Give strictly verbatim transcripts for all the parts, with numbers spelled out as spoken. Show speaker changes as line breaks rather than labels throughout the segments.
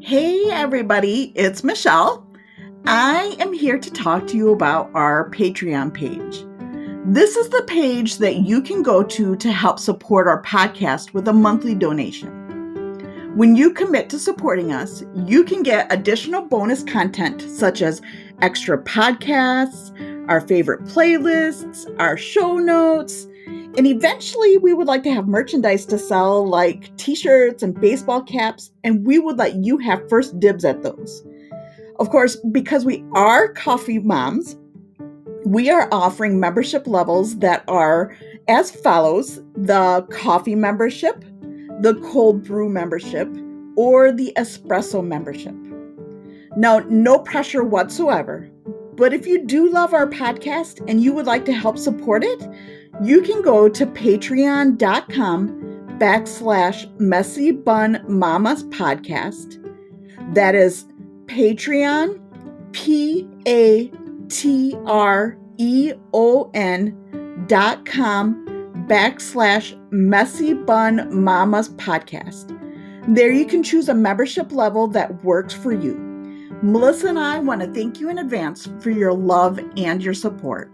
Hey everybody, it's Michelle. I am here to talk to you about our Patreon page. This is the page that you can go to to help support our podcast with a monthly donation. When you commit to supporting us, you can get additional bonus content such as extra podcasts, our favorite playlists, our show notes, and eventually we would like to have merchandise to sell like t-shirts and baseball caps, and we would let you have first dibs at those. Of course, because we are coffee moms, we are offering membership levels that are as follows: the coffee membership, the cold brew membership, or the espresso membership. Now, no pressure whatsoever, but if you do love our podcast and you would like to help support it, you can go to patreon.com backslash messy bun mamas podcast. That is Patreon, P A T R E O N dot com backslash messy bun mamas podcast. There you can choose a membership level that works for you. Melissa and I want to thank you in advance for your love and your support.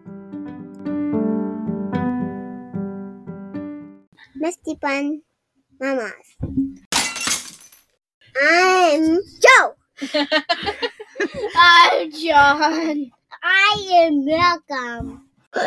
Messy Bun Mamas. I'm Joe. I'm John. I am Malcolm.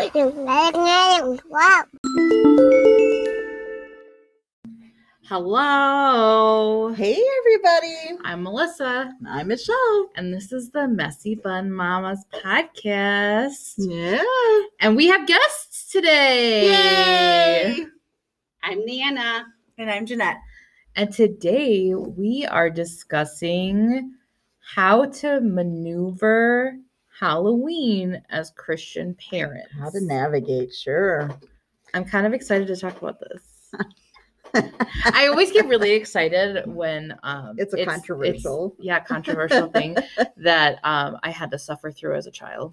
Hello.
Hey, everybody.
I'm Melissa.
I'm Michelle.
And this is the Messy Bun Mamas podcast.
Yeah.
And we have guests today.
Yay.
I'm Nana.
And I'm Jeanette.
And today we are discussing how to maneuver Halloween as Christian parents.
How to navigate, sure.
I'm kind of excited to talk about this. I always get really excited when um,
it's a it's, controversial,
it's, yeah, controversial thing that um, I had to suffer through as a child.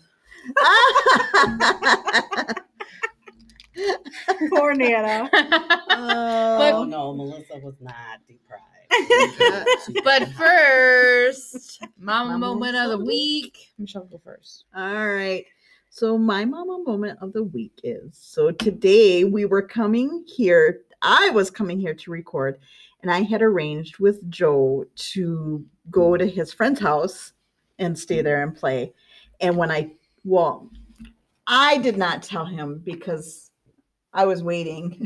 Poor Nana.
Oh, but, no, Melissa was not deprived.
But first, Mama Moment of the Week. Michelle, go first.
All right. So my Mama Moment of the Week is, so today we were coming here. I was coming here to record, and I had arranged with Joe to go to his friend's house and stay there and play. And when I, well, I did not tell him because I was waiting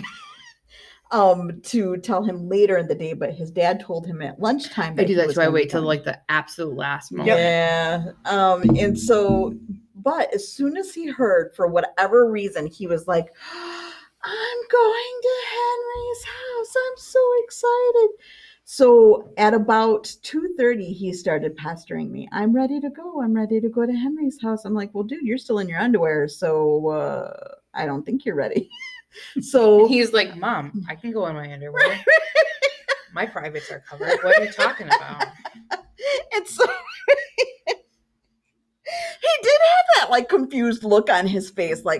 um, to tell him later in the day, but his dad told him at lunchtime.
That I do that too. I wait till like the absolute last moment.
Yeah. Um, and so, but as soon as he heard, for whatever reason, he was like, I'm going to Henry's house. I'm so excited. So at about two thirty, he started pestering me. I'm ready to go. I'm ready to go to Henry's house. I'm like, well, dude, you're still in your underwear. So uh, I don't think you're ready. So
he's like, Mom, I can go in my underwear. My privates are covered. What are you talking about?
And so he did have that like confused look on his face, like,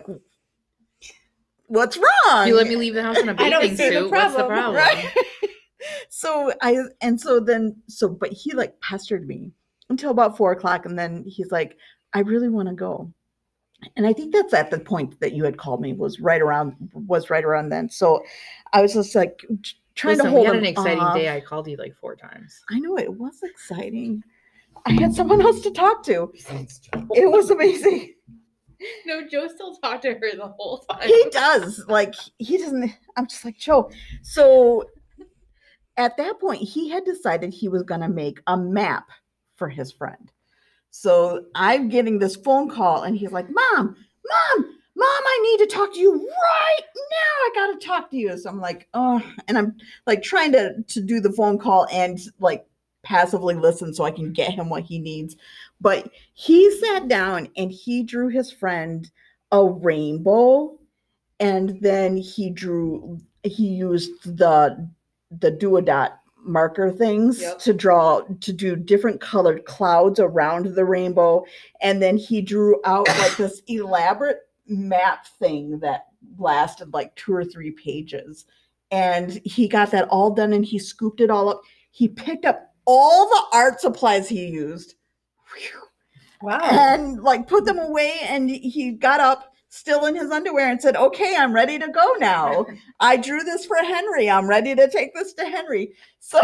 what's wrong?
You let me leave the house in a bathing suit. What's the problem?
Right? So I, and so then, so, but he like pestered me until about four o'clock. And then he's like, I really want to go. And I think that's at the point that you had called me was right around, was right around then. So I was just like trying
Listen,
to hold
we had
him
an exciting
off.
day. I called you like four times.
I know, it was exciting. I had someone else to talk to. It was amazing.
No, Joe still talked to her the whole time.
He does. Like, he doesn't. I'm just like, Joe. So at that point, he had decided he was going to make a map for his friend. So I'm getting this phone call, and he's like, Mom, Mom, Mom, I need to talk to you right now. I got to talk to you. So I'm like, oh, and I'm like trying to, to do the phone call and like passively listen so I can get him what he needs. But he sat down and he drew his friend a rainbow, and then he drew, he used the, the duodot marker things yep. to draw, to do different colored clouds around the rainbow. And then he drew out like this elaborate map thing that lasted like two or three pages. And he got that all done and he scooped it all up. He picked up all the art supplies he used. Whew.
Wow.
And like put them away, and he got up still in his underwear and said, okay, I'm ready to go now. I drew this for Henry. I'm ready to take this to Henry. So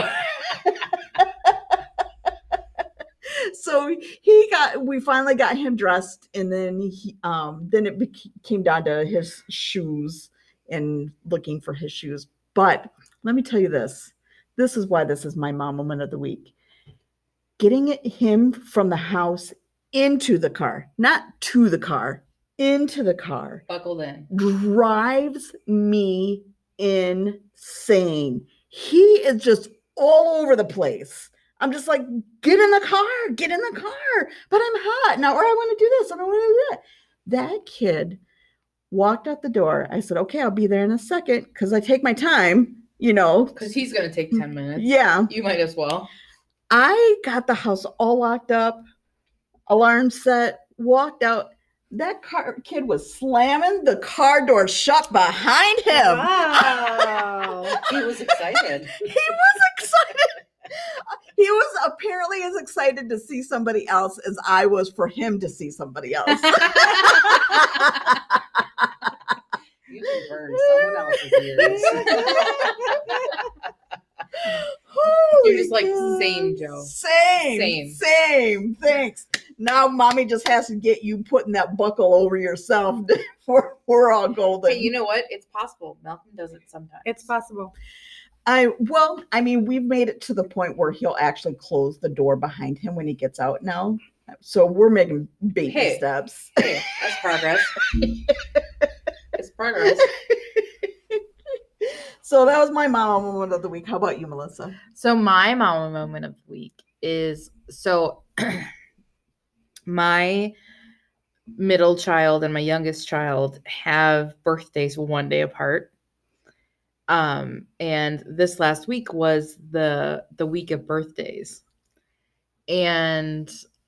so he got, we finally got him dressed, and then he, um, then it bec- came down to his shoes and looking for his shoes. But let me tell you this, this is why this is my mom moment of the week. Getting it, him from the house into the car, not to the car, into the car,
Buckled in.
drives me insane. He is just all over the place. I'm just like, get in the car, get in the car. But I'm hot now, or I want to do this, and I want to do that. That kid walked out the door. I said, okay, I'll be there in a second, because I take my time, you know.
Because he's going to take ten minutes.
Yeah.
You might as well.
I got the house all locked up, alarm set, walked out. That car kid was slamming the car door shut behind him.
Wow.
He was excited.
He was excited. He was apparently as excited to see somebody else as I was for him to see somebody else.
You can burn someone else's ears.
You're just like, same, Joe.
Same.
Same.
Same. Thanks. Now mommy just has to get you putting that buckle over yourself. we're, we're all golden.
Hey, you know what? It's possible. Malcolm does it sometimes.
It's possible.
I well, I mean, we've made it to the point where he'll actually close the door behind him when he gets out now. So we're making baby
Hey.
steps.
Hey, that's progress. It's progress.
So that was my mama moment of the week. How about you, Melissa?
So my mama moment of the week is, so my middle child and my youngest child have birthdays one day apart. Um, and this last week was the the week of birthdays. And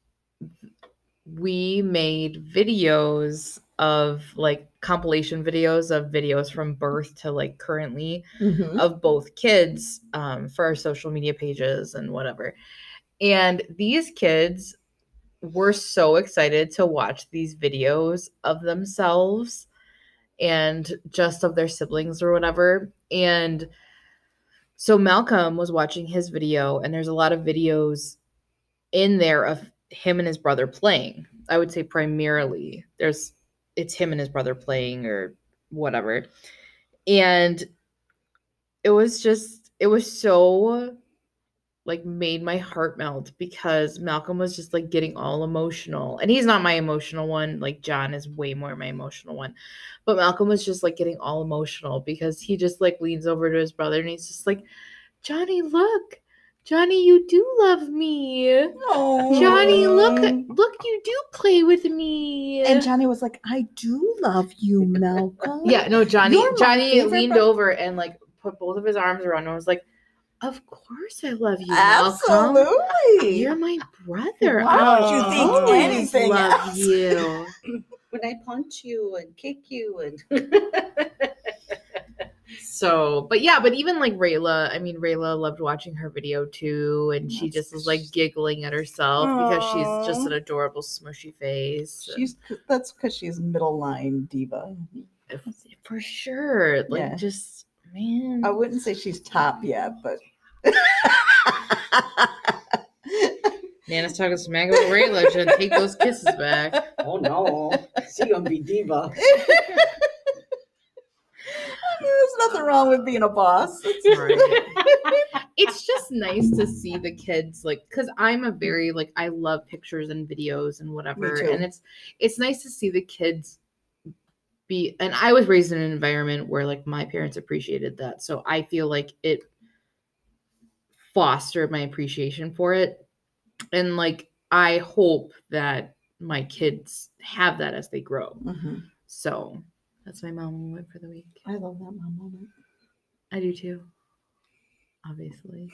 we made videos of like compilation videos of videos from birth to like currently
Mm-hmm.
of both kids um, for our social media pages and whatever. And these kids were so excited to watch these videos of themselves and just of their siblings or whatever. And so Malcolm was watching his video, and there's a lot of videos in there of him and his brother playing. I would say primarily there's it's him and his brother playing or whatever. And it was just, it was so like made my heart melt, because Malcolm was just like getting all emotional, and he's not my emotional one. Like John is way more my emotional one, but Malcolm was just like getting all emotional because he just like leans over to his brother and he's just like, Johnny, look, Johnny, you do love me.
Oh,
Johnny, look, look, you do play with me.
And Johnny was like, I do love you, Malcolm.
Yeah, no, Johnny,
You're my
Johnny
favorite
leaned
bro-
over and like put both of his arms around him and was like, of course I love you, Malcolm.
Absolutely.
You're my brother.
Why
I'll
would you think
always
anything
love
else?
you.
When I punch you and kick you and
So, but yeah, but even like Rayla, I mean, Rayla loved watching her video too, and she
That's
just was like giggling at herself because she's just
Aw.
an adorable smushy face.
She's that's because she's middle line diva.
For sure. Like
Yeah.
just man.
I wouldn't say she's top yet, but
Nana's talking smack about Rayla. She didn't take those kisses back.
oh no, she gonna be diva.
there's nothing wrong with being a boss.
It's just nice to see the kids, like, because I'm a very like I love pictures and videos and whatever,
too.
and it's it's nice to see the kids be. And I was raised in an environment where like my parents appreciated that, so I feel like it fostered my appreciation for it, and like I hope that my kids have that as they grow.
Mhm.
So that's my mom moment for the week.
I love that mom moment.
I do too, obviously.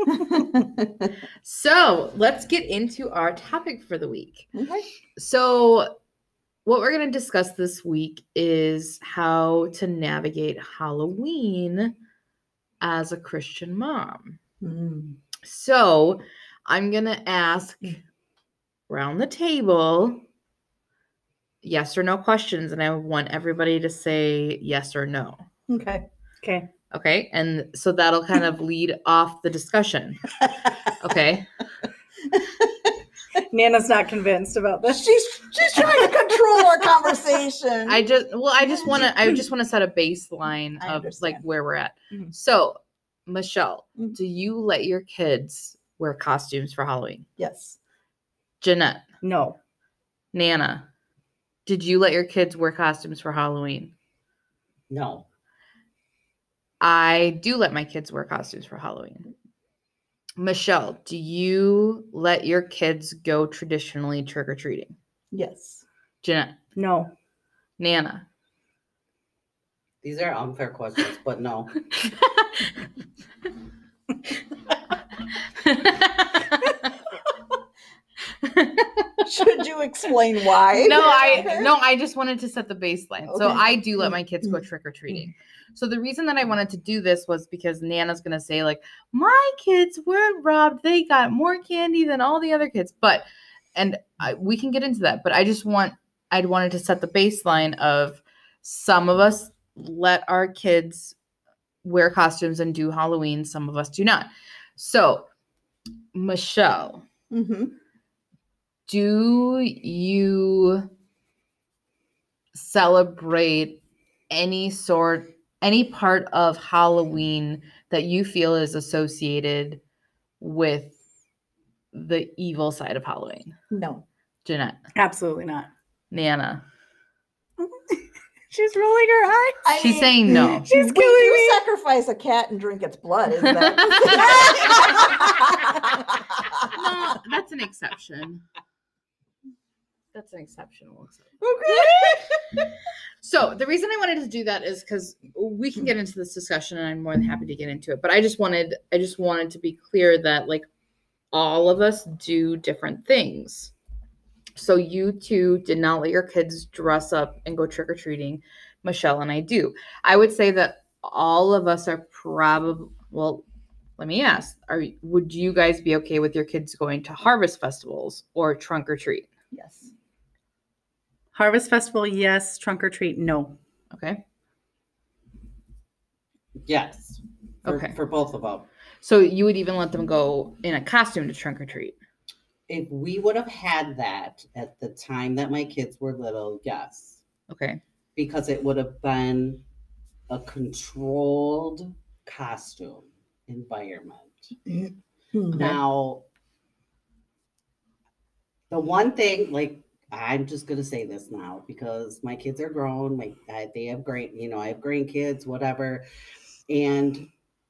So let's get into our topic for the week.
Okay.
So, what we're going to discuss this week is how to navigate Halloween as a Christian mom.
Mm.
So I'm going to ask around the table yes or no questions, and I want everybody to say yes or no.
Okay.
Okay.
Okay. And so that'll kind of lead off the discussion. Okay.
Nana's not convinced about this.
She's she's trying to control our conversation.
I just well, I just want to I just want to set a baseline
I
of like
understand.
where we're at.
Mhm.
So, Michelle,
Mhm.
do you let your kids wear costumes for Halloween?
Yes.
Jeanette,
No.
Nana, did you let your kids wear costumes for Halloween?
No.
I do let my kids wear costumes for Halloween. Michelle, do you let your kids go traditionally trick or treating?
Yes.
Jeanette,
No.
Nana.
These are unfair questions, but no.
Should you explain why?
no, I no, I just wanted to set the baseline. So
Okay.
I do let my kids go trick or treating. So the reason that I wanted to do this was because Nana's gonna say like, my kids weren't robbed; they got more candy than all the other kids. But and I, we can get into that. But I just want I'd wanted to set the baseline of some of us let our kids wear costumes and do Halloween. Some of us do not. So Michelle.
Mm-hmm.
Do you celebrate any sort, any part of Halloween that you feel is associated with the evil side of Halloween?
No.
Jeanette,
Absolutely not.
Nana,
She's rolling her eyes.
I
she's
mean,
saying no.
She's
we
killing
do
me.
sacrifice a cat and drink its blood. Isn't that?
No, that's an exception. That's an exceptional exception.
Okay.
So the reason I wanted to do that is because we can get into this discussion, and I'm more than happy to get into it. But I just wanted, I just wanted to be clear that like all of us do different things. So you two did not let your kids dress up and go trick or treating. Michelle and I do. I would say that all of us are probably well. Let me ask: Are would you guys be okay with your kids going to harvest festivals or trunk or treat?
Yes.
Harvest Festival, yes. Trunk or treat, no.
Okay.
Yes. For,
Okay.
For both of them.
So you would even let them go in a costume to trunk or treat?
If we would have had that at the time that my kids were little, yes.
Okay.
Because it would have been a controlled costume environment.
Mm-hmm.
Now, the one thing, like, I'm just gonna say this now because my kids are grown. My I, they have great, you know, I have grandkids, whatever, and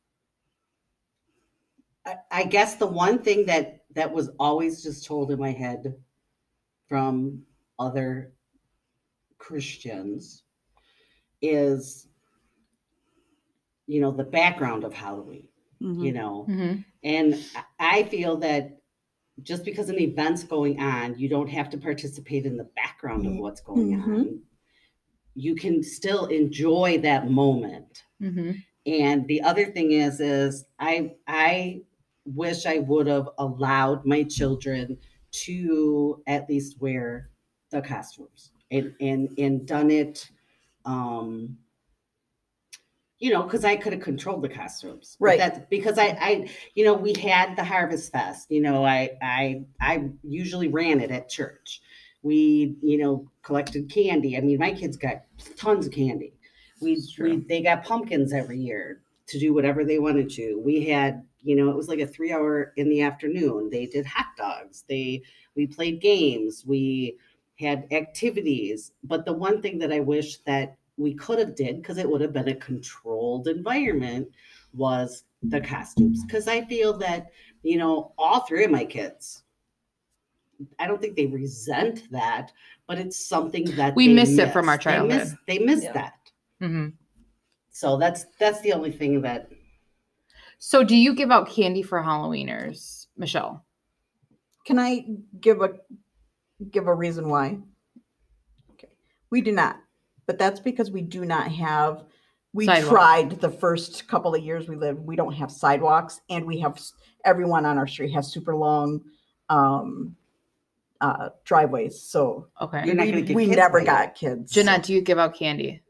I, I guess the one thing that that was always just told in my head from other Christians is, you know, the background of Halloween.
Mm-hmm.
You know,
Mm-hmm.
and I I feel that just because an event's going on, you don't have to participate in the background of what's going
Mhm.
on. You can still enjoy that moment.
Mm-hmm.
And the other thing is, is I I wish I would have allowed my children to at least wear the costumes and and and done it. Um, you know, because I could have controlled the costumes, But
Right.
That's because I, I, you know, we had the Harvest Fest. You know, I, I, I usually ran it at church. We, you know, collected candy. I mean, my kids got tons of candy. We,
It's true.
we, they got pumpkins every year to do whatever they wanted to. We had, you know, it was like a three hour in the afternoon. They did hot dogs. They, we played games. We had activities. But the one thing that I wish that we could have did, because it would have been a controlled environment, was the costumes. Because I feel that, you know, all three of my kids, I don't think they resent that, but it's something that
We
they
miss it from our
They miss,
childhood.
they miss
Yeah.
that.
Mm-hmm.
So that's that's the only thing that
So do you give out candy for Halloweeners, Michelle?
Can I give a give a reason why? Okay. We do not. But that's because we do not have We
Sidewalk.
tried the first couple of years we lived. We don't have sidewalks, and we have everyone on our street has super long um, uh, driveways. So
Okay.
You're not
we,
gonna get
we
kids
never
by
got
it.
kids.
Jeanette, do you give out candy?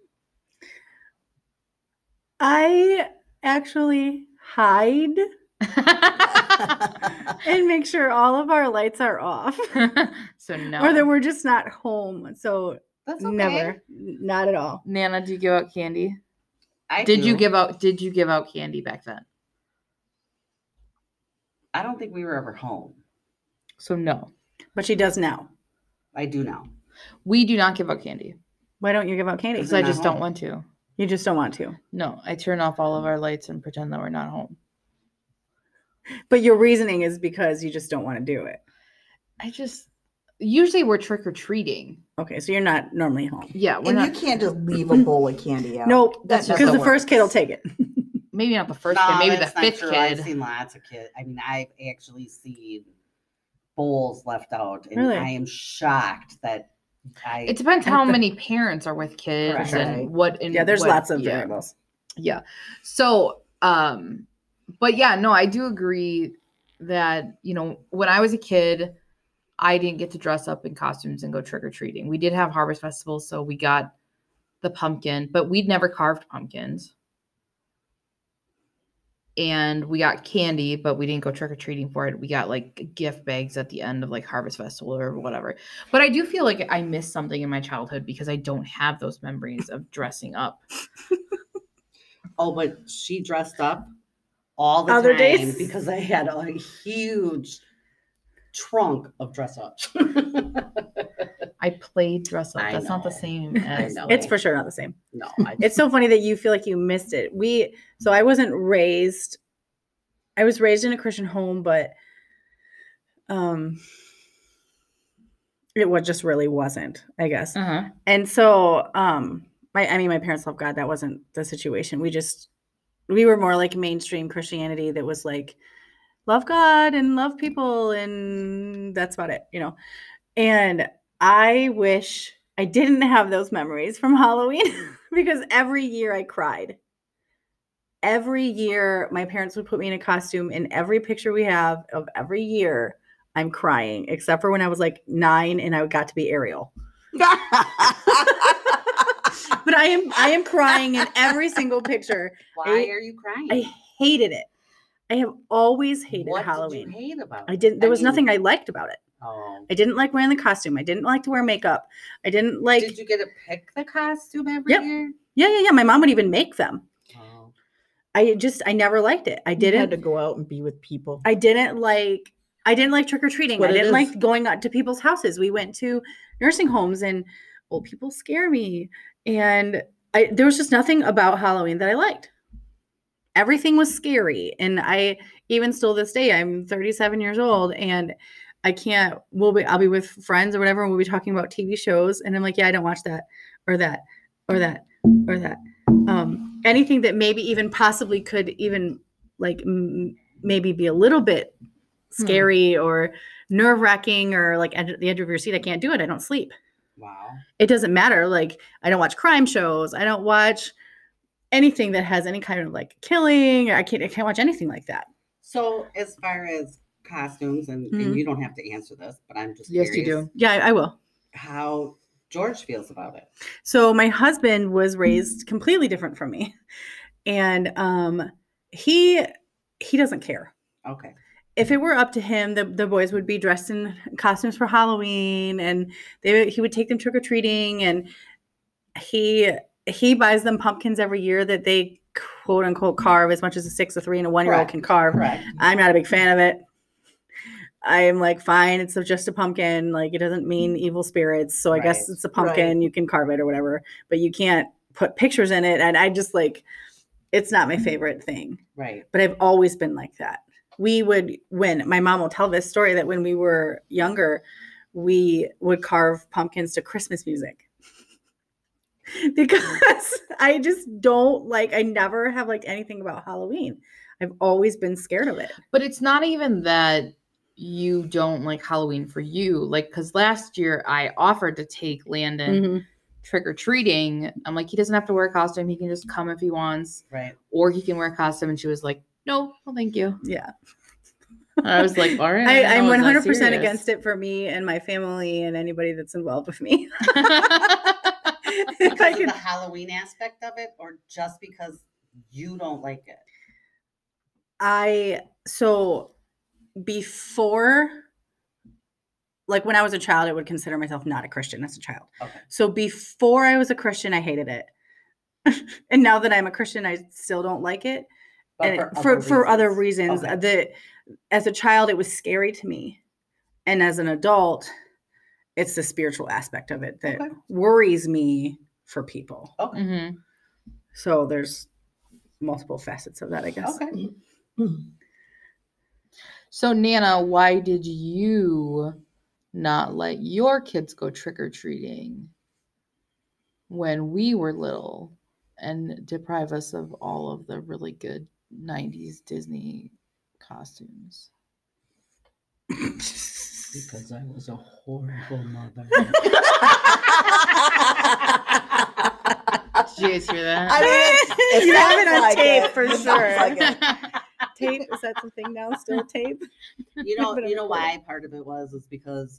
I actually hide and make sure all of our lights are off.
So no.
Or that we're just not home. So
That's okay.
never. Not at all.
Nana, do you give out candy?
I
Did you
do.
give out did you give out candy back then?
I don't think we were ever home.
So no.
But she does now.
I do now.
We do not give out candy.
Why don't you give out candy?
Because
They're
I
not
just
home.
don't want to.
You just don't want to.
No, I turn off all of our lights and pretend that we're not home.
But your reasoning is because you just don't want to do it.
I just usually we're trick or treating.
Okay, so you're not normally home.
Yeah, we're
And
not.
you can't just leave a bowl of candy out.
Nope,
That's just
because
how
the
it
first kid will
works.
take it.
Maybe not the first
No,
kid. Maybe the
that's not
fifth
true.
kid.
I've seen lots of kids. I mean, I've actually seen bowls left out, and
Really?
I am shocked that I.
It depends
At
how
the-
many parents are with kids
Correct.
and
Right.
what. And
Yeah, there's
what-
lots of
yeah.
variables.
Yeah. So, um, but yeah, no, I do agree that, you know, when I was a kid, I didn't get to dress up in costumes and go trick or treating. We did have Harvest Festival, so we got the pumpkin, but we'd never carved pumpkins. And we got candy, but we didn't go trick or treating for it. We got like gift bags at the end of like Harvest Festival or whatever. But I do feel like I missed something in my childhood because I don't have those memories of dressing up.
Oh, but she dressed up all the
Other
time
days?
because I had a huge trunk of dress up.
I played dress up.
I
That's not the
know.
same
I
as
know.
It's for sure not the same.
no, I
It's so funny that you feel like you missed it. We so I wasn't raised I was raised in a Christian home, but um it was just really wasn't, I guess.
uh-huh.
And so um my I mean my parents love God. That wasn't the situation. We just we were more like mainstream Christianity that was like love God and love people and that's about it, you know. And I wish I didn't have those memories from Halloween because every year I cried. Every year my parents would put me in a costume. In every picture we have of every year, I'm crying, except for when I was like nine and I got to be Ariel. But I am I am crying in every single picture.
Why
I-
are you crying?
I hated it. I have always hated
what
Halloween.
did you hate about
I
it?
didn't there was
mean,
nothing I liked about it.
Oh.
I didn't like wearing the costume. I didn't like to wear makeup. I didn't like
Did you get to pick the costume every
Yep.
year?
Yeah, yeah, yeah. My mom would even make them.
Oh.
I just I never liked it. I
You
didn't
had to go out and be with people.
I didn't like I didn't like trick or treating.
what
I
it
didn't
is.
like going out to people's houses. We went to nursing homes and old people scare me. And I there was just nothing about Halloween that I liked. Everything was scary. And I even still this day, I'm thirty-seven years old and I can't we'll be I'll be with friends or whatever, and we'll be talking about T V shows. And I'm like, yeah, I don't watch that or that or that or that. Um, anything that maybe even possibly could even like m- maybe be a little bit scary or nerve wracking or like at the edge of your seat. I can't do it. I don't sleep.
Wow.
It doesn't matter. Like I don't watch crime shows. I don't watch anything that has any kind of like killing. I can't. I can't watch anything like that.
So as far as costumes, and,
Mhm.
and you don't have to answer this, but I'm just
Yes, you
curious
do.
Yeah, I, I will.
how George feels about it.
So my husband was raised completely different from me, and um, he he doesn't care.
Okay.
If it were up to him, the, the boys would be dressed in costumes for Halloween, and they would- he would take them trick or treating, and he he buys them pumpkins every year that they quote unquote carve as much as a six, a three, and a one year old
Correct.
can carve.
Correct.
I'm not a big fan of it. I am like, fine, it's just a pumpkin. Like, it doesn't mean evil spirits. So I guess
Right.
it's a pumpkin.
Right.
You can carve it or whatever, but you can't put pictures in it. And I just like, it's not my favorite thing.
Right.
But I've always been like that. We would, when my mom will tell this story that when we were younger, we would carve pumpkins to Christmas music. Because I just don't like, I never have liked anything about Halloween. I've always been scared of it.
But it's not even that you don't like Halloween for you. Like, because last year I offered to take Landon
Mhm.
trick or treating, I'm like, he doesn't have to wear a costume. He can just come if he wants,
Right.
or he can wear a costume. And she was like, no, well, thank you.
Yeah.
And I was like, all right.
I, I'm
one
one hundred
hundred
percent against it for me and my family and anybody that's involved with me. If I
Because of
could,
the Halloween aspect of it, or just because you don't like it?
I so before, like when I was a child, I would consider myself not a Christian as a child.
Okay.
So before I was a Christian, I hated it, and now that I'm a Christian, I still don't like it.
But
And for for other reasons,
Okay.
that as a child it was scary to me, and as an adult, it's the spiritual aspect of it that
Okay.
worries me for people.
Okay.
Mhm.
So there's multiple facets of that, I guess.
Okay.
So, Nana, why did you not let your kids go trick-or-treating when we were little and deprive us of all of the really good nineties Disney costumes?
Because I was a horrible mother.
Did you guys hear that?
I mean, it
You have
sounds
it on
like
tape
it.
for
It sounds
sure.
like it.
Tape, is that something now? Still tape?
You know,
But I'm
you know
recording.
why part of it was is because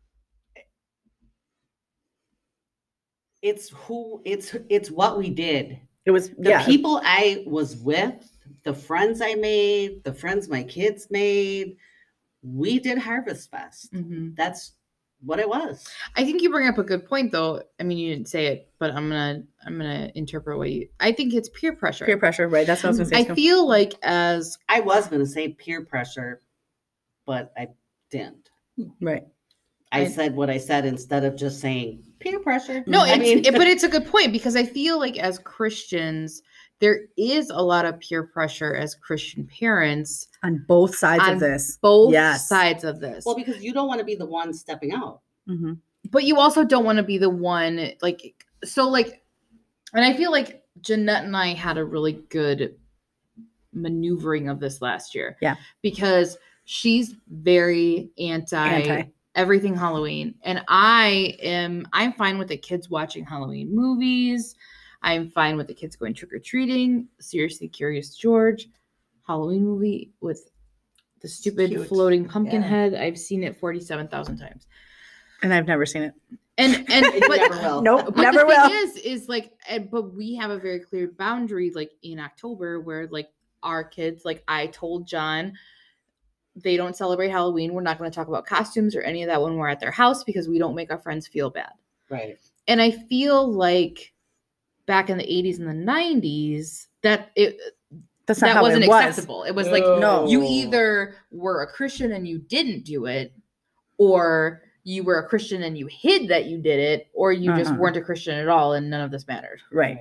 it's who it's it's what we did.
It was
The
yeah.
people I was with, the friends I made, the friends my kids made, we did Harvest Fest.
Mhm.
That's what it was.
I think you bring up a good point, though. I mean, you didn't say it, but I'm gonna I'm gonna interpret what you. I think it's peer pressure.
Peer pressure, right? That's what I was gonna
I
say. too.
feel like as
I was going to say peer pressure, but I didn't.
Right.
I,
I-
said what I said instead of just saying peer pressure.
no,
I
it's,
mean,
it, but it's a good point because I feel like as Christians, there is a lot of peer pressure as Christian parents,
On both sides
On
of this.
both
Yes.
sides of this.
well, because you don't want to be the one stepping out.
Mm-hmm.
But you also don't want to be the one like so like, and I feel like Jeanette and I had a really good maneuvering of this last year.
Yeah.
Because she's very anti,
Anti.
everything Halloween. And I am I'm fine with the kids watching Halloween movies. I'm fine with the kids going trick-or-treating. Seriously Curious George, Halloween movie with the stupid
Cute.
floating pumpkin
Yeah.
head. I've seen it forty-seven thousand times.
And I've never seen it.
And and
You
but
never will.
Nope.
but
Never
the
will.
thing is, is like, and, but we have a very clear boundary, like in October, where like our kids, like I told John, they don't celebrate Halloween. We're not going to talk about costumes or any of that when we're at their house because we don't make our friends feel bad.
Right.
And I feel like back in the eighties and the nineties, that it
That's not
that
how
wasn't
it was.
acceptable. It was like
No.
you either were a Christian and you didn't do it, or you were a Christian and you hid that you did it, or you just
Uh-huh.
weren't a Christian at all and none of this mattered.
Right.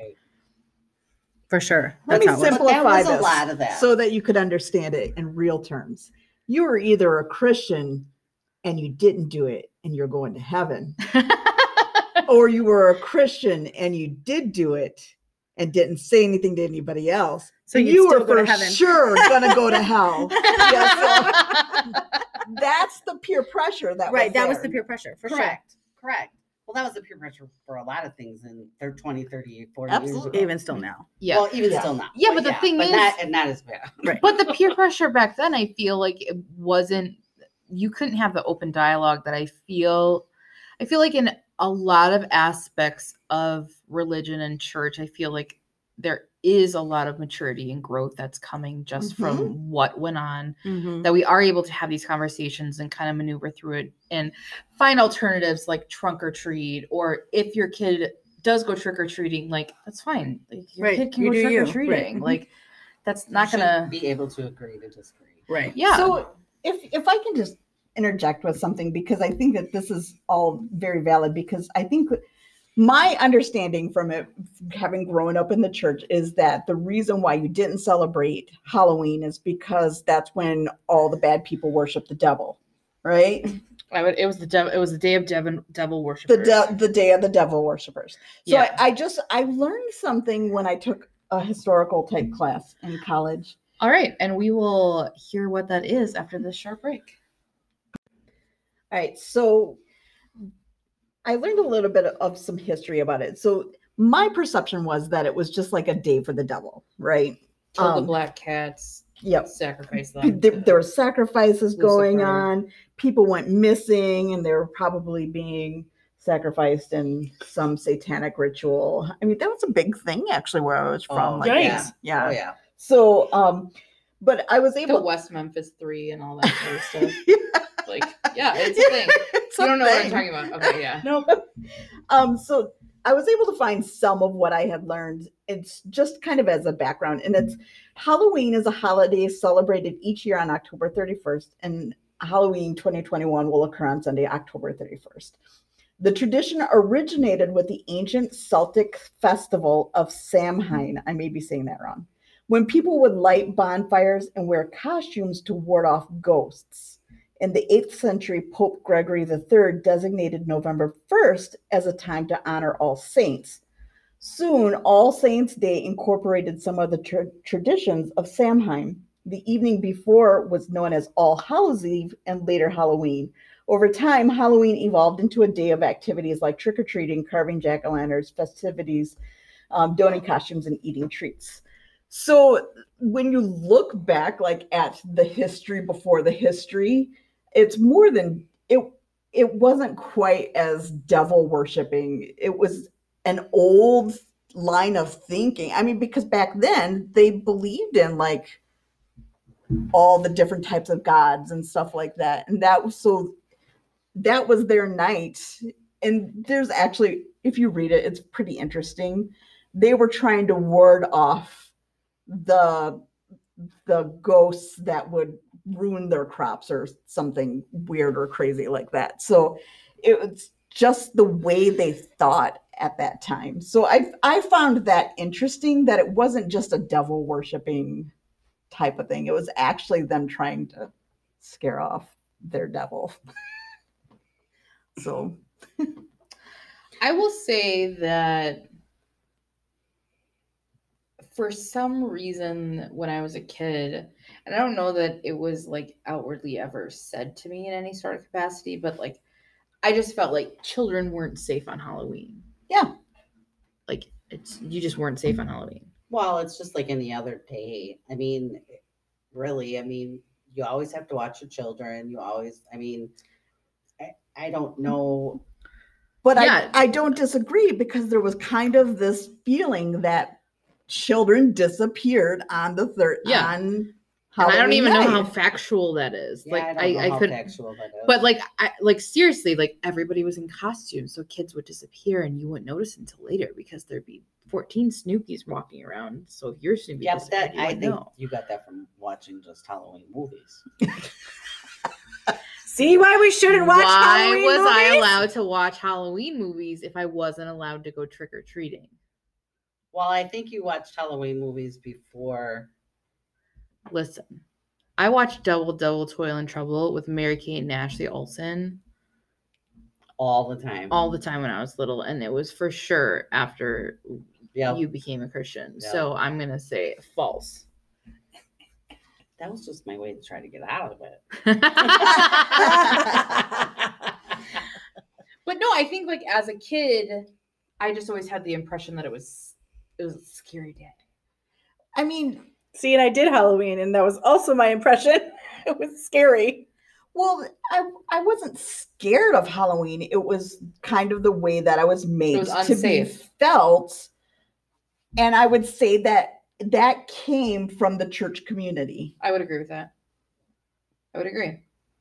For sure.
Let
That's
me
how it was.
simplify
But that was a
this
lot of that.
so that you could understand it in real terms. You were either a Christian and you didn't do it and you're going to heaven, or you were a Christian and you did do it and didn't say anything to anybody else.
So
and
you'd
you
still
were
go to
for
heaven.
sure gonna go to hell. Yes, so that's the peer pressure that
Right.
was
That was
there.
the peer pressure, for sure.
Correct. Correct. Well, that was the peer pressure for a lot of things in their twenty, thirty, forty
Absolutely.
years ago.
Even still now.
Yeah.
Well, even
Yeah.
still not.
Yeah, but the thing
but
is-
not, and not as bad.
Right.
But the peer pressure back then, I feel like it wasn't, you couldn't have the open dialogue that I feel, I feel like in a lot of aspects of religion and church, I feel like there is a lot of maturity and growth that's coming just from what went on,
Mm-hmm.
that we are able to have these conversations and kind of maneuver through it and find alternatives like trunk or treat, or if your kid does go trick or treating, like that's fine. Like your
Right,
kid can
you
go
do
trick
you,
or
right.
treating.
Mhm.
Like that's
You
not
should
gonna
be able to agree to disagree.
Right.
yeah.
So if if I can just interject with something, because I think that this is all very valid, because I think my understanding from it, having grown up in the church, is that the reason why you didn't celebrate Halloween is because that's when all the bad people worship the devil, right?
I would, it was the devil. It was the day of devil, devil worship.
The de- the day of the devil worshipers. So
Yeah.
I, I just I learned something when I took a historical type class in college.
All right, and we will hear what that is after this short break.
All right, so I learned a little bit of some history about it. So my perception was that it was just like a day for the devil, right?
Kill the
Um,
black cats,
Yep.
sacrifice
P-
them.
There,
to-
there were sacrifices going
Lucifer.
on. People went missing, and they were probably being sacrificed in some satanic ritual. I mean, that was a big thing actually where I was from.
Oh,
like,
Yikes.
yeah.
Oh yeah.
So, um, but I was
the
able.
West Memphis Three and all that sort of stuff.
Yeah.
Like, yeah, it's a thing.
It's
You
a
don't know what I'm
thing.
talking about. Okay, yeah.
Nope.
Um, so I was able to find some of what I had learned. It's just kind of as a background. And it's Halloween is a holiday celebrated each year on October thirty-first, and Halloween twenty twenty-one will occur on Sunday, October thirty-first. The tradition originated with the ancient Celtic festival of Samhain. I may be saying that wrong. When people would light bonfires and wear costumes to ward off ghosts. In the eighth century, Pope Gregory the Third designated November first as a time to honor All Saints. Soon, All Saints' Day incorporated some of the tra- traditions of Samhain. The evening before was known as All Hallows Eve and later Halloween. Over time, Halloween evolved into a day of activities like trick-or-treating, carving jack-o'-lanterns, festivities, um, donning costumes, and eating treats. So when you look back like at the history before the history, it's more than it it wasn't quite as devil worshiping. It was an old line of thinking. I mean, because back then they believed in like all the different types of gods and stuff like that. And that was so that was their night. And there's actually, if you read it, it's pretty interesting. They were trying to ward off the the ghosts that would ruin their crops or something weird or crazy like that. So it was just the way they thought at that time. So I I found that interesting that it wasn't just a devil worshiping type of thing. It was actually them trying to scare off their devil. So
I will say that for some reason when I was a kid, and I don't know that it was like outwardly ever said to me in any sort of capacity, but like I just felt like children weren't safe on Halloween.
yeah.
Like it's you just weren't safe on Halloween.
Well, it's just like any other day. I mean, really, I mean, you always have to watch your children. You always, I mean, I, I don't know.
But
Yeah.
I, I don't disagree because there was kind of this feeling that children disappeared on the third
Yeah.
on
And
Halloween
I don't even
night.
know how factual that is.
Yeah,
like
I don't
I,
know
I
how
could
factual that is.
but like I like seriously, like everybody was in costume, so kids would disappear and you wouldn't notice until later because there'd be fourteen Snookies walking around. So if your Snoopy
yeah, but
disappeared,
that
you
I
wouldn't
think
know.
you got that from watching just Halloween movies.
See why we shouldn't watch
Why
Halloween
was I
movies?
allowed to watch Halloween movies if I wasn't allowed to go trick or treating?
Well, I think you watched Halloween movies before.
Listen, I watched Double Double Toil and Trouble with Mary Kate and Ashley Olsen
All the time.
all the time when I was little, and it was for sure after
yeah,
you became a Christian.
Yeah.
So I'm gonna say false.
that was just my way to try to get out of it.
But no, I think like as a kid, I just always had the impression that it was it was a scary day.
I mean,
See, and I did Halloween, and that was also my impression. It was scary.
well, I I wasn't scared of Halloween. It was kind of the way that I was made
was
to be
unsafe.
felt. And I would say that that came from the church community.
I would agree with that. I would agree.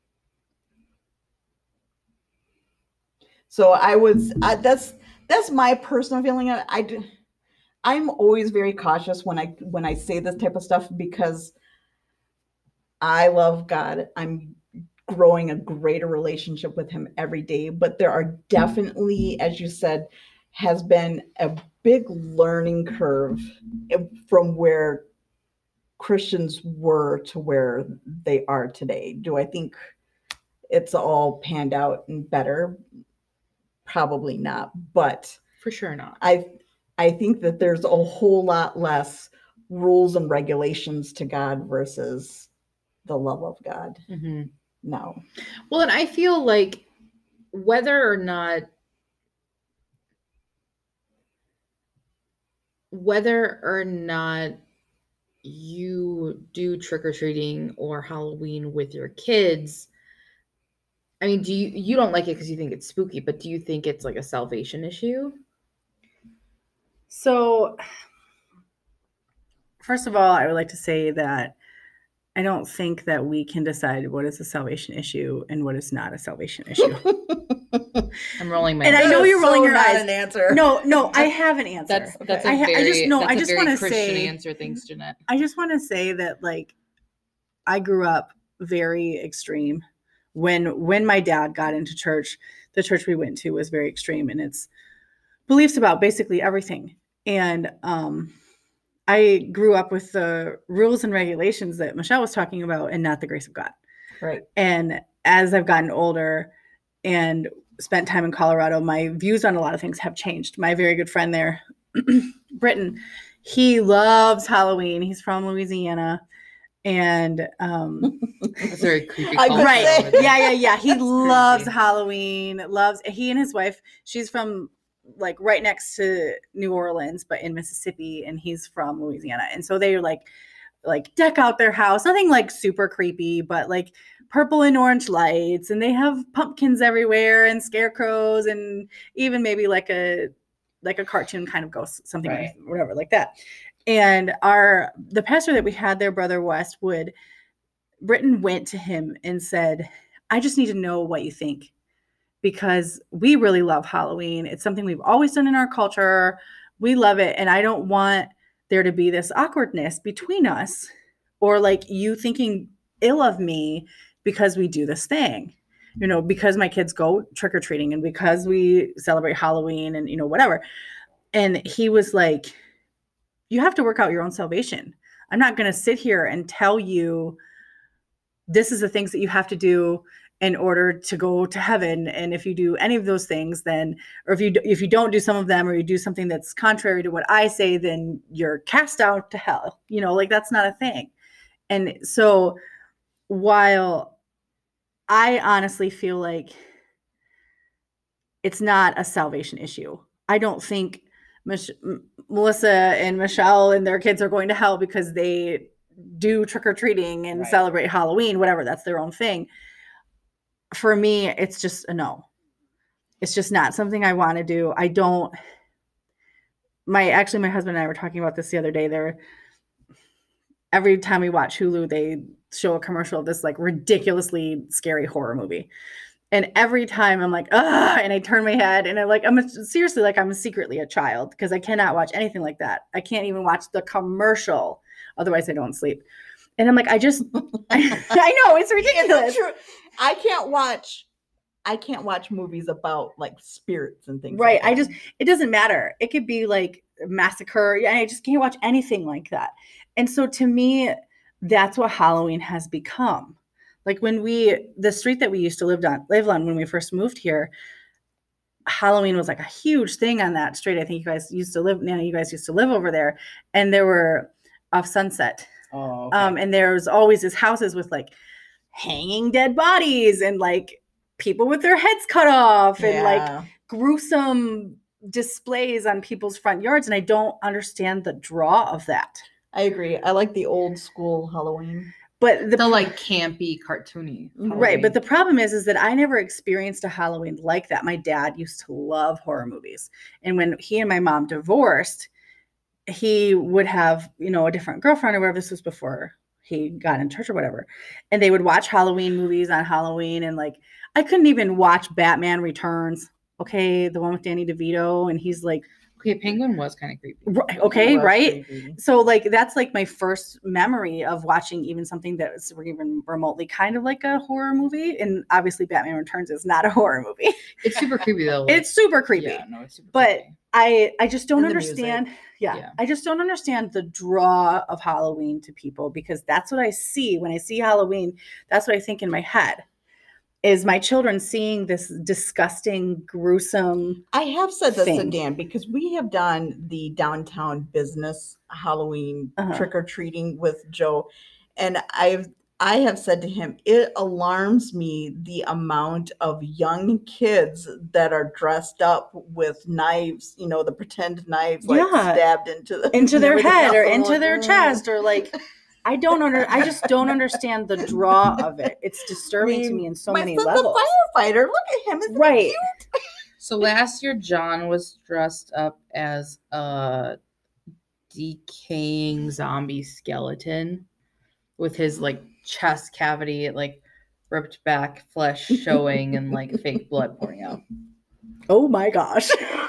So I was I, that's that's my personal feeling. I, I d- I'm always very cautious when I when I say this type of stuff because I love God. I'm growing a greater relationship with him every day, but there are definitely, as you said, has been a big learning curve from where Christians were to where they are today. Do I think it's all panned out and better? Probably not, but
For sure not.
I I think that there's a whole lot less rules and regulations to God versus the love of God
Mm-hmm.
now.
Well, and I feel like whether or not whether or not you do trick-or-treating or Halloween with your kids, I mean, do you you don't like it because you think it's spooky, but do you think it's like a salvation issue?
So, first of all, I would like to say that I don't think that we can decide what is a salvation issue and what is not a salvation issue.
I'm rolling my
And I
eyes.
know
That is
you're rolling
so
your
not
eyes.
an answer.
No, no, I have an answer.
That's that's a
I ha- I
very
just- no,
that's
I
a
just
very
wanna
Christian
say-
answer. Thanks, Jeanette.
I just want to say that, like, I grew up very extreme. When when my dad got into church, the church we went to was very extreme in its beliefs about basically everything. And um, I grew up with the rules and regulations that Michelle was talking about, and not the grace of God.
Right.
And as I've gotten older and spent time in Colorado, my views on a lot of things have changed. My very good friend there, Britton, he loves Halloween. He's from Louisiana. And um
That's very creepy.
I
culture
could
right.
say-
over there.
Yeah, yeah, yeah. He loves
creepy.
Halloween. Loves he and his wife, she's from like right next to New Orleans, but in Mississippi, and he's from Louisiana. And so they like like deck out their house. Nothing like super creepy, but like purple and orange lights, and they have pumpkins everywhere and scarecrows, and even maybe like a like a cartoon kind of ghost, something
Right.
like whatever, like that. And our the pastor that we had there, Brother Westwood, Britton went to him and said, I just need to know what you think, because we really love Halloween. It's something we've always done in our culture. We love it. And I don't want there to be this awkwardness between us, or like you thinking ill of me because we do this thing, you know, because my kids go trick-or-treating and because we celebrate Halloween and, you know, whatever. And he was like, you have to work out your own salvation. I'm not going to sit here and tell you this is the things that you have to do in order to go to heaven. And if you do any of those things, then, or if you if you don't do some of them, or you do something that's contrary to what I say, then you're cast out to hell. You know, like that's not a thing. And so while I honestly feel like it's not a salvation issue, I don't think Mich- M- Melissa and Michelle and their kids are going to hell because they do trick-or-treating and
Right.
celebrate Halloween, whatever, that's their own thing. For me, it's just a no. It's just not something I want to do. I don't, my, actually my husband and I were talking about this the other day. There, every time we watch Hulu, they show a commercial of this like ridiculously scary horror movie. And every time I'm like, ah, and I turn my head and I'm like, I'm a, seriously like I'm secretly a child because I cannot watch anything like that. I can't even watch the commercial. Otherwise I don't sleep. And I'm like, I just, I, I know it's ridiculous.
True. I can't watch. I can't watch movies about like spirits and things.
Right.
like
I
that.
just, it doesn't matter. It could be like a massacre. Yeah, I just can't watch anything like that. And so to me, that's what Halloween has become. Like when we, the street that we used to live on, live on when we first moved here, Halloween was like a huge thing on that street. I think you guys used to live, you know, you guys used to live over there, and there were off Sunset.
Oh, okay.
Um, and there was always these houses with like hanging dead bodies and like people with their heads cut off and like
Yeah.
gruesome displays on people's front yards. And I don't understand the draw of that.
I agree. I like the old school Halloween.
But the
The like campy, cartoony.
right, but
Halloween.
the problem is, is that I never experienced a Halloween like that. My dad used to love horror movies, and when he and my mom divorced, he would have, you know, a different girlfriend or whatever. This was before he got in church or whatever, and they would watch Halloween movies on Halloween, and like I couldn't even watch Batman Returns. Okay, the one with Danny DeVito, and he's like,
Okay, Penguin was kind of creepy.
right, okay,
It was
right.
creepy.
So like that's like my first memory of watching even something that was even remotely kind of like a horror movie. And obviously Batman Returns is not a horror movie.
It's super creepy though. like-
It's super creepy.
Yeah, no, it's super
But
creepy.
I I just don't
And the music.
understand. Yeah,
Yeah.
I just don't understand the draw of Halloween to people, because that's what I see when I see Halloween. That's what I think in my head. Is my children seeing this disgusting, gruesome.
I have said this to
thing.
Dan because we have done the downtown business Halloween
Uh-huh.
trick or treating with Joe, and I've I have said to him, it alarms me the amount of young kids that are dressed up with knives, you know, the pretend knives like
Yeah.
stabbed into the,
into their
everything
head or
else. I'm
into
like,
their
"Mm."
chest or like I don't under I just don't understand the draw of it. It's
I
disturbing to
mean,
me in so
my
many
son's
levels.
a firefighter. Look at him. Isn't he
Right.
cute?
So last year, John was dressed up as a decaying zombie skeleton with his like chest cavity, like ripped back flesh showing and like fake blood pouring out.
Oh my gosh.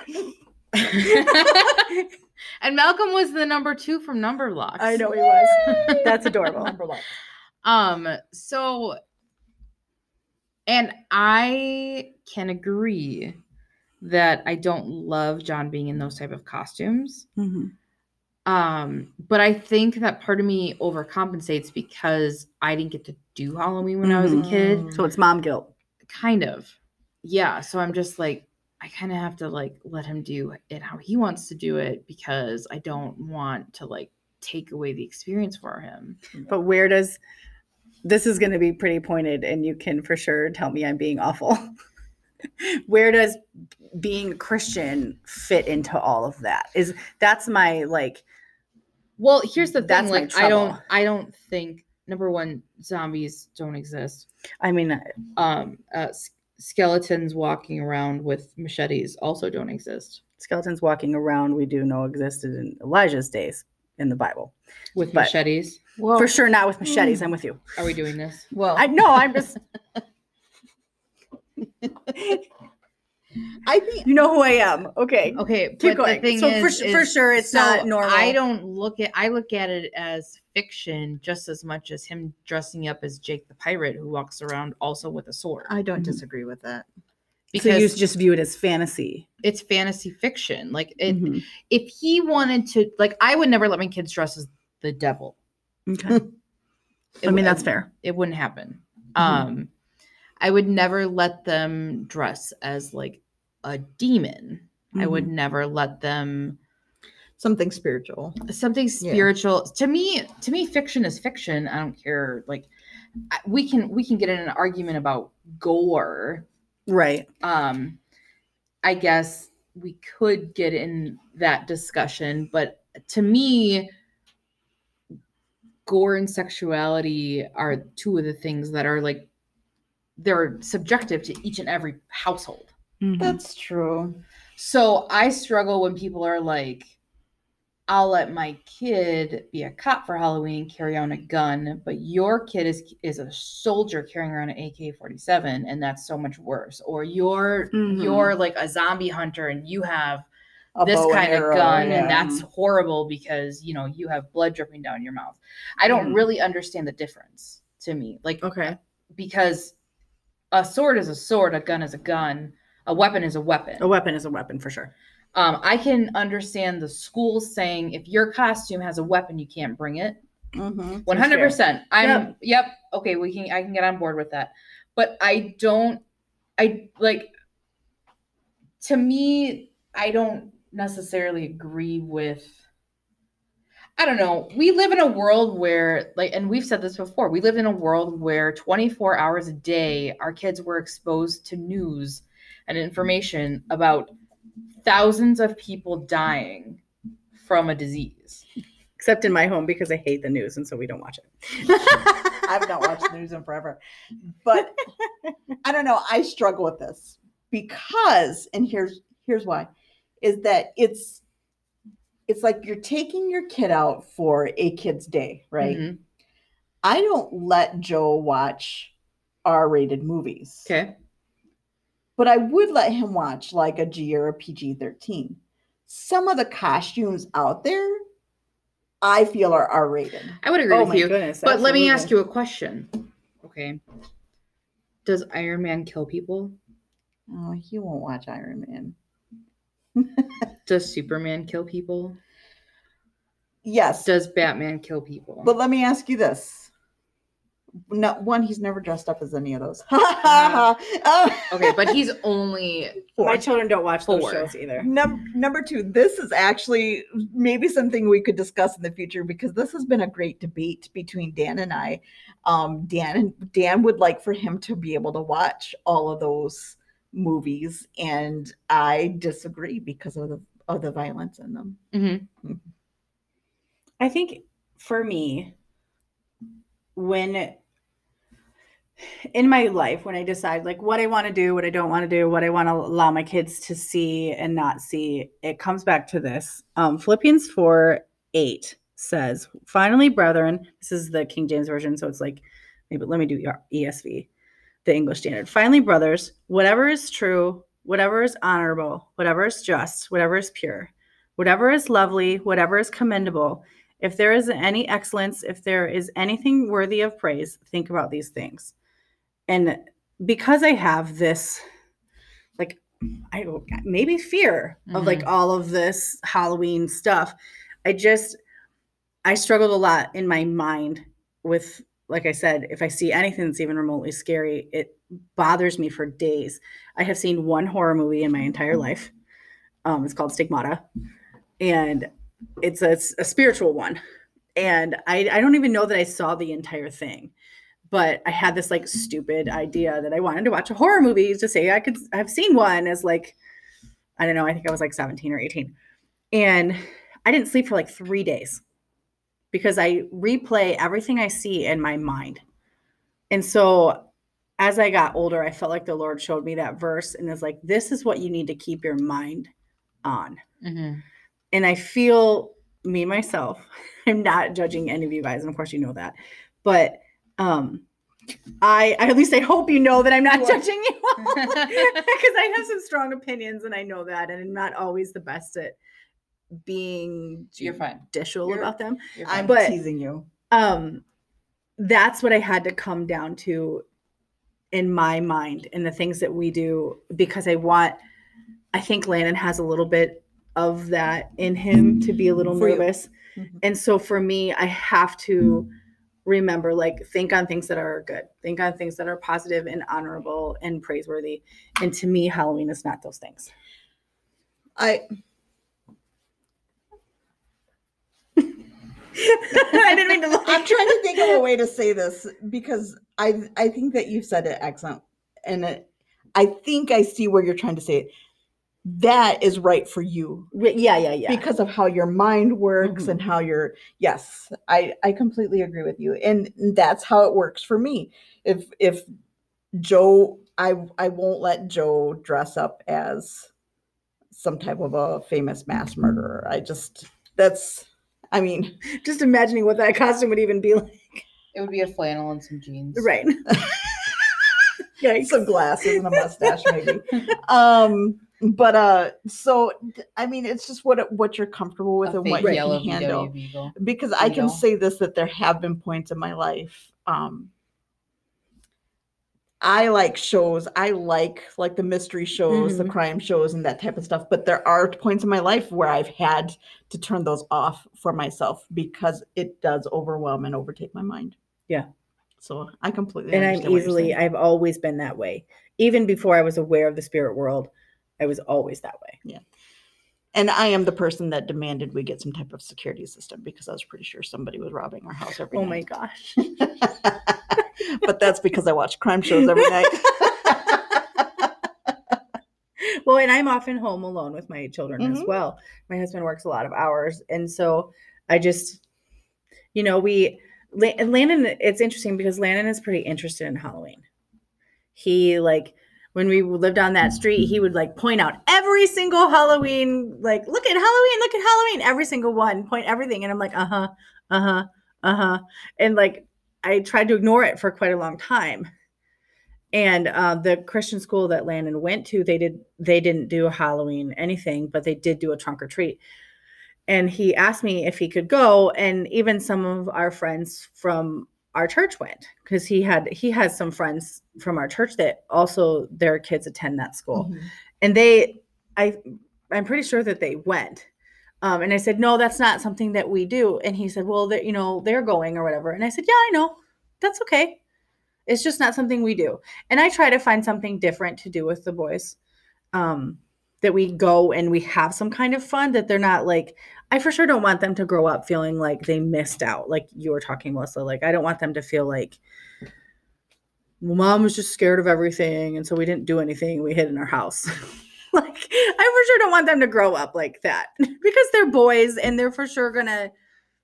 And Malcolm was the number two from Numberblocks.
I know he was. That's adorable.
Um, so, and I can agree that I don't love John being in those type of costumes.
Mm-hmm.
Um, but I think that part of me overcompensates because I didn't get to do Halloween when I was a kid.
So it's mom guilt.
Kind of. Yeah. So I'm just like, I kind of have to like let him do it how he wants to do it because I don't want to like take away the experience for him.
But where does this is going to be pretty pointed and you can for sure tell me I'm being awful. Where does being a Christian fit into all of that? Is that's my like
Well, here's the thing.
That's my
Like, I don't,
trouble.
I don't think number one, zombies don't exist.
I mean
Um, uh, s- skeletons walking around with machetes also don't exist.
skeletons walking around we do know existed in Elijah's days in the Bible.
With
But-
machetes.
Well,
For sure not with machetes. I'm with you.
Are we doing this?
well,
I know I'm just
I think
you know who I am. Okay.
Okay,
Keep
but
going.
the thing
So
is,
for, su- for
is-
sure it's
so
not normal.
I don't look at. I look at it as fiction just as much as him dressing up as Jake the Pirate, who walks around also with a sword.
I don't
Mhm.
disagree with that.
Because
so you just view it as fantasy.
it's fantasy fiction. Like it,
Mhm.
if he wanted to, like, I would never let my kids dress as the devil.
Okay.
It
I mean
w-
that's fair.
It wouldn't happen.
Mhm.
Um, I would never let them dress as like a demon. I would
Mm-hmm.
never let them
Something spiritual.
something spiritual. To me, to me, fiction is fiction. I don't care. Like I- we can we can get in an argument about gore.
Right.
Um, I guess we could get in that discussion, but to me, gore and sexuality are two of the things that are like they're subjective to each and every household.
Mhm.
That's true.
So I struggle when people are like, I'll let my kid be a cop for Halloween, carry on a gun, but your kid is is a soldier carrying around an A K forty-seven, and that's so much worse. Or you're
Mhm.
you're like a zombie hunter and you have
A
this
bow and
kind of
arrow,
gun,
yeah.
and that's horrible because you know you have blood dripping down your mouth. I don't
Mhm.
really understand the difference to me. Like
Okay.
because a sword is a sword, a gun is a gun, a weapon is a weapon.
A weapon is a weapon for sure.
Um, I can understand the schools saying if your costume has a weapon, you can't bring it.
Mhm.
One hundred percent. I'm
Yep.
yep. Okay, we can. I can get on board with that. But I don't. I like. To me, I don't necessarily agree with. I don't know. We live in a world where, like, and we've said this before. We live in a world where twenty-four hours a day, our kids were exposed to news and information about thousands of people dying from a disease.
Except in my home because I hate the news and so we don't watch it.
I've not watched the news in forever. But I don't know. I struggle with this because, and here's here's why, is that it's it's like you're taking your kid out for a kid's day, right?
Mhm.
I don't let Joe watch R-rated movies.
Okay.
But I would let him watch like a G or a P G thirteen. Some of the costumes out there, I feel are R-rated.
I would agree
Oh
with
my
you.
goodness.
But let me
absolutely.
ask you a question. Okay. Does Iron Man kill people?
Oh, he won't watch Iron Man.
Does Superman kill people?
Yes,
Does Batman kill people?
but let me ask you this. No, one, he's never dressed up as any of those.
Uh,
Uh,
Okay, but he's only
four.
My children don't watch those
Four.
shows either.
Num- number two, this is actually maybe something we could discuss in the future because this has been a great debate between Dan and I. Um, Dan and Dan would like for him to be able to watch all of those movies, and I disagree because of the of the violence in them.
Mhm.
I think for me, when in my life, when I decide like what I want to do, what I don't want to do, what I want to allow my kids to see and not see, it comes back to this. Um, Philippians four eight says, finally, brethren, this is the King James Version, so it's like, maybe let me do E S V, the English Standard. Finally, brothers, whatever is true, whatever is honorable, whatever is just, whatever is pure, whatever is lovely, whatever is commendable, if there is any excellence, if there is anything worthy of praise, think about these things. And because I have this, like, I don't, maybe fear of
Mhm.
like all of this Halloween stuff, I just, I struggled a lot in my mind with, like I said, if I see anything that's even remotely scary, it bothers me for days. I have seen one horror movie in my entire life. Um, it's called Stigmata. And it's a, it's a spiritual one. And I, I don't even know that I saw the entire thing. But I had this like stupid idea that I wanted to watch a horror movie to say I could have seen one as like, I don't know, I think I was like seventeen or eighteen. And I didn't sleep for like three days because I replay everything I see in my mind. And so as I got older, I felt like the Lord showed me that verse and is like, this is what you need to keep your mind on.
Mhm.
And I feel me, myself, I'm not judging any of you guys. And of course you know that, but um, I, I at least I hope you know that I'm not
You are.
judging you because I have some strong opinions and I know that, and I'm not always the best at being
You're fine.
judicial
You're-
about them.
You're
I'm
fine.
But-
teasing you.
Um, that's what I had to come down to in my mind and the things that we do, because I want, I think Landon has a little bit of that in him to be a little
For you.
nervous.
Mhm.
And so for me, I have to remember, like, think on things that are good, think on things that are positive and honorable and praiseworthy. And to me, Halloween is not those things.
I
I didn't mean to look.
I'm trying to think of a way to say this because I I think that you said it excellent, and it, I think I see where you're trying to say it. That is right for you
Yeah, yeah, yeah.
because of how your mind works
Mhm.
and how you're. Yes, I I completely agree with you, and that's how it works for me. If if Joe, I I won't let Joe dress up as some type of a famous mass murderer. I just that's. I mean,
Just imagining what that costume would even be like.
It would be a flannel and some jeans.
Right. Yikes.
some glasses and a mustache maybe. Um, but uh, so I mean, it's just what what you're comfortable with
A
and
fake
what you
yellow
can handle.
V W Beagle.
Because I can
Beagle.
say this, that there have been points in my life. Um, I like shows. I like like the mystery shows, the
Mhm.
crime shows, and that type of stuff. But there are points in my life where I've had to turn those off for myself because it does overwhelm and overtake my mind.
Yeah.
So I completely
And I'm
understand what you're
easily,
saying.
I've always been that way. Even before I was aware of the spirit world, I was always that way.
And I am the person that demanded we get some type of security system because I was pretty sure somebody was robbing our house every
Oh
night.
my gosh.
But that's because I watch crime shows every night.
Well, and I'm often home alone with my children as
Mhm.
well. My husband works a lot of hours. And so I just, you know, we, La- and Landon, it's interesting because Landon is pretty interested in Halloween. He, like, when we lived on that street, he would like point out every single Halloween, like, look at Halloween, look at Halloween, every single one, point everything. And I'm like, uh huh, uh huh, uh huh. And like, I tried to ignore it for quite a long time. And uh, the Christian school that Landon went to, they did they didn't do a Halloween anything, but they did do a trunk or treat. And he asked me if he could go, and even some of our friends from our church went because he had he has some friends from our church that also their kids attend that school,
Mhm.
and they I I'm pretty sure that they went. Um, and I said, no, that's not something that we do. And he said, well, they're, you know, they're going or whatever. And I said, yeah, I know, that's okay. It's just not something we do. And I try to find something different to do with the boys. Um, that we go and we have some kind of fun, that they're not like, I for sure don't want them to grow up feeling like they missed out. Like you were talking, Melissa, like, I don't want them to feel like, well, mom was just scared of everything. And so we didn't do anything. We hid in our house. Like, I for sure don't want them to grow up like that, because they're boys and they're for sure going to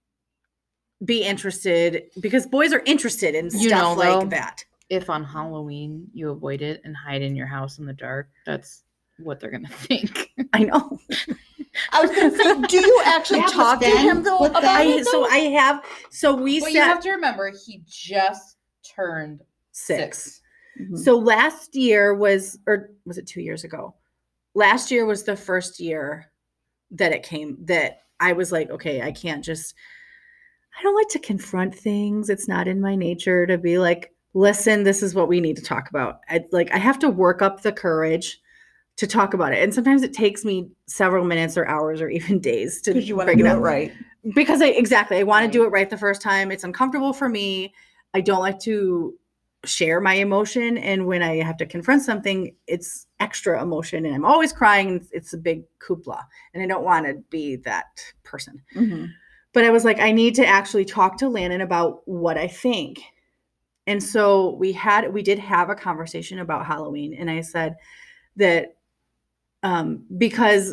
be interested, because boys are interested in
You
stuff
know,
like
though,
that.
If on Halloween you avoid it and hide in your house in the dark, that's what they're gonna think.
I know.
I was going to say, do you actually
Yeah, but
talk to
then-
him though
but
about
then-
it?
I, so I have, so we
But
set
you have to remember, he just turned
six.
six.
Mhm.
So last year was, or was it two years ago? Last year was the first year that it came, that I was like, okay, I can't just, I don't like to confront things. It's not in my nature to be like, listen, this is what we need to talk about. I like, I have to work up the courage to talk about it. And sometimes it takes me several minutes or hours or even days to
Because you want to
bring
do
it
it
up.
right.
Because I, exactly, I want
Right.
to do it right the first time. It's uncomfortable for me. I don't like to share my emotion, and when I have to confront something, it's extra emotion, and I'm always crying. It's, it's a big hoopla, and I don't want to be that person.
Mhm.
But I was like, I need to actually talk to Landon about what I think. And so we had, we did have a conversation about Halloween, and I said that um, because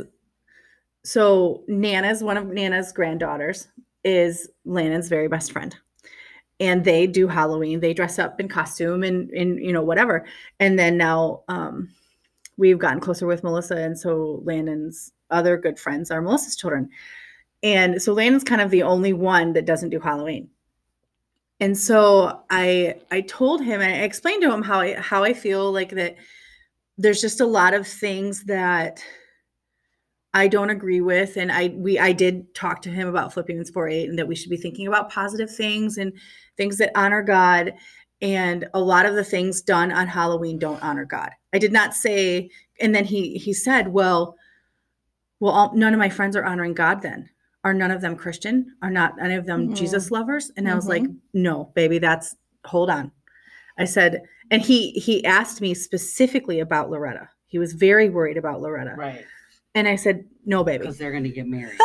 so Nana's, one of Nana's granddaughters is Landon's very best friend. And they do Halloween. They dress up in costume and, and you know, whatever. And then now um, we've gotten closer with Melissa. And so Landon's other good friends are Melissa's children. And so Landon's kind of the only one that doesn't do Halloween. And so I I told him, and I explained to him how I, how I feel like that there's just a lot of things that I don't agree with. And I we I did talk to him about Philippians four eight, and that we should be thinking about positive things and things that honor God. And a lot of the things done on Halloween don't honor God. I did not say, and then he he said, well, well, all, none of my friends are honoring God then. Are none of them Christian? Are not any of them
Mhm.
Jesus lovers? And I was
Mhm.
like, no, baby, that's, hold on. I said, and he he asked me specifically about Loretta. He was very worried about Loretta.
Right.
And I said, no, baby.
Because they're going to get married.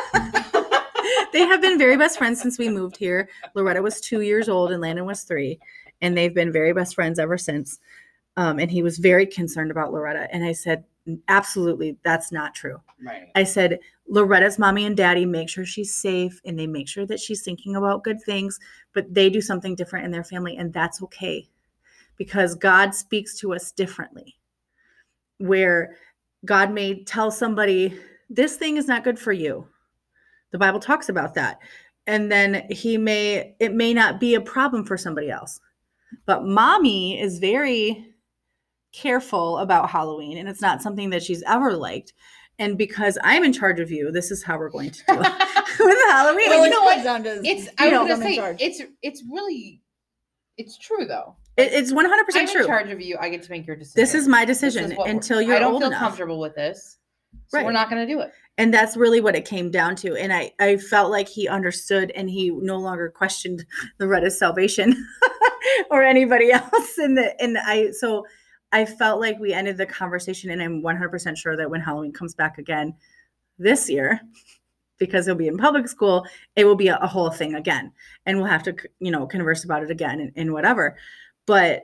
They have been very best friends since we moved here. Loretta was two years old and Landon was three. And they've been very best friends ever since. Um, and he was very concerned about Loretta. And I said, absolutely, that's not true.
Right.
I said, Loretta's mommy and daddy make sure she's safe, and they make sure that she's thinking about good things, but they do something different in their family, and that's okay, because God speaks to us differently, where God may tell somebody, this thing is not good for you. The Bible talks about that. And then he may, it may not be a problem for somebody else. But mommy is very careful about Halloween, and it's not something that she's ever liked. And because I'm in charge of you, this is how we're going to do it with Halloween.
Well,
It
you know
comes
what?
down to-
It's
You
I
know,
was
I'm
gonna
in
say
charge.
it's it's really it's true though.
It- it's one hundred
I'm
percent
in
true.
charge of you. I get to make your decision.
This is my
This is
decision
what we're-
until you're
I don't
old
feel
enough.
comfortable with this, so we're
Right.
not going to do it.
And that's really what it came down to. And I, I felt like he understood, and he no longer questioned Loretta's salvation or anybody else. And the, and I, so I felt like we ended the conversation, and I'm one hundred percent sure that when Halloween comes back again this year, because he'll be in public school, it will be a, a whole thing again. And we'll have to, you know, converse about it again and, and whatever. But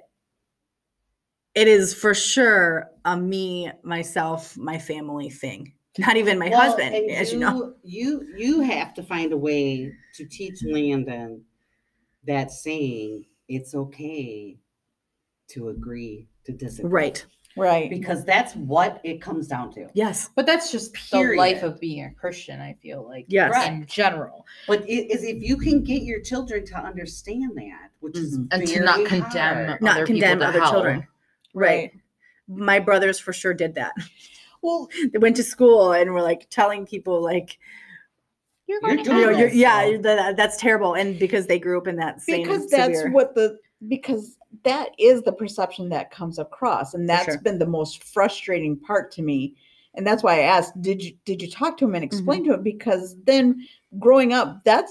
it is for sure a me, myself, my family thing. Not even my
Well,
husband,
and
as you know.
You you have to find a way to teach Landon that saying it's okay to agree to disagree.
Right.
Right.
Because that's what it comes down to.
Yes.
But that's just
Period.
the life of being a Christian. I feel like
Yes.
Right.
in general,
But it is if you can get your children to understand that, which is
Mhm.
and to
very
not condemn
hard.
Not
other
condemn
people to
other
hell.
children. Right. My brothers for sure did that.
Well,
They went to school and were like telling people like,
You're
You're
going to
doing
you know,
hell.
you're,
this,
yeah,
so-
that, that's terrible. And because they grew up in that same
because that's
severe-
what the because that is the perception that comes across, and that's
sure.
been the most frustrating part to me. And that's why I asked, did you did you talk to him and explain
Mm-hmm.
to him? Because then growing up, that's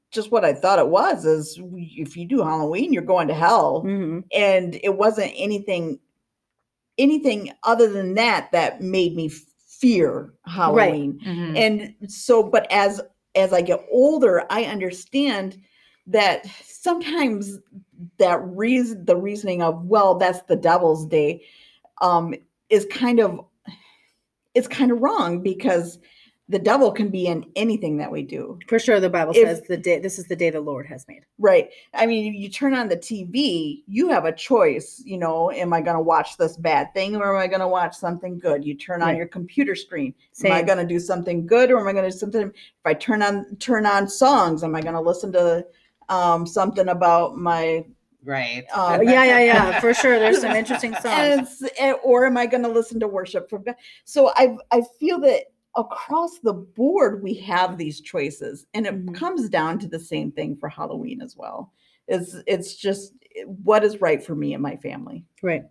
just what I thought it was. Is we- if you do Halloween, you're going to hell,
Mhm.
and it wasn't anything anything other than that that made me fear Halloween.
Mhm.
And so, but as as I get older, I understand that sometimes that reason, the reasoning of, well, that's the devil's day, um, is kind of, it's kind of wrong, because the devil can be in anything that we do.
For sure, the Bible
If-
says the day. This is the day the Lord has made.
Right. I mean, you turn on the T V, you have a choice, you know, am I going to watch this bad thing, or am I going to watch something good? You turn on
Right.
your computer screen. Am I
Same.
going to do something good, or am I going to do something? If I turn on turn on songs, am I going to listen to um, something about my
Right.
um,
Yeah, yeah, yeah. For sure, there's some interesting songs.
and it's, eh, or am I going to listen to worship from God? So I I feel that across the board we have these choices, and it
Mhm.
comes down to the same thing for Halloween as well. It's it's just what is right for me and my family.
Right.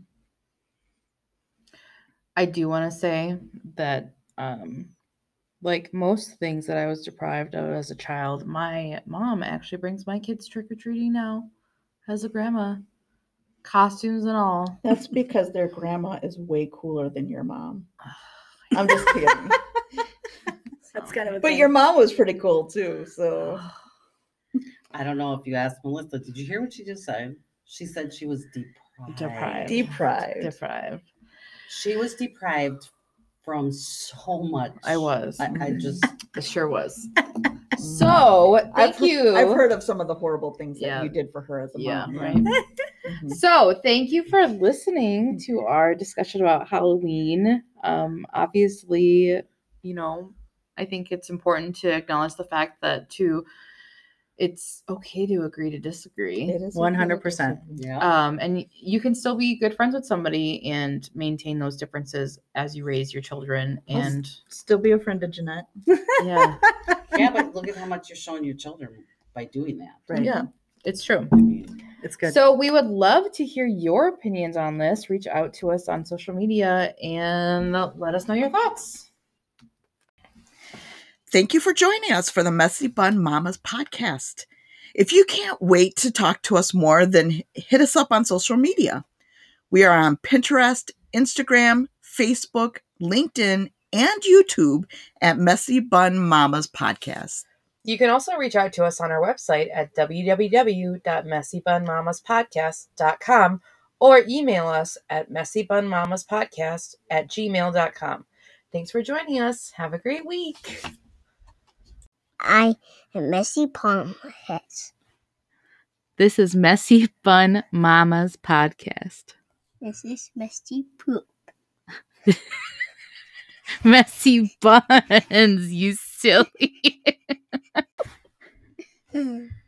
I do want to say that, um, like most things that I was deprived of as a child, my mom actually brings my kids trick or treating now as a grandma, costumes and all.
That's because their grandma is way cooler than your mom. I'm just kidding.
That's kind of a
But
thing.
your mom was pretty cool too. So
I don't know if you asked Melissa. Did you hear what she just said? She said she was deprived.
Deprived.
deprived.
Deprived.
She was deprived from so much.
I was.
I, I just
It sure was. So, thank
I've, he-
you.
I've heard of some of the horrible things that
Yeah.
you did for her as a
Yeah,
mom.
right.
Mhm.
So, thank you for listening to our discussion about Halloween. Um, obviously, you know, I think it's important to acknowledge the fact that too, it's okay to agree to disagree.
It is
one hundred percent.
yeah.
Um, and y- you can still be good friends with somebody and maintain those differences as you raise your children.
I'll s-
And
Still be a friend to Jeanette.
yeah,
yeah, but look at how much you're showing your children by doing that.
Right.
yeah, it's true.
I mean,
It's good.
So we would love to hear your opinions on this. Reach out to us on social media and let us know your thoughts.
Thank you for joining us for the Messy Bun Mamas podcast. If you can't wait to talk to us more, then hit us up on social media. We are on Pinterest, Instagram, Facebook, LinkedIn, and YouTube at Messy Bun Mamas Podcast.
You can also reach out to us on our website at w w w dot messy bun mamas podcast dot com or email us at messybunmamaspodcast at gmail dot com. Thanks for joining us. Have a great week.
I am Messy Palm Heads.
This is Messy Bun Mamas Podcast.
This is Messy Poop.
Messy buns, you silly.
Hmm.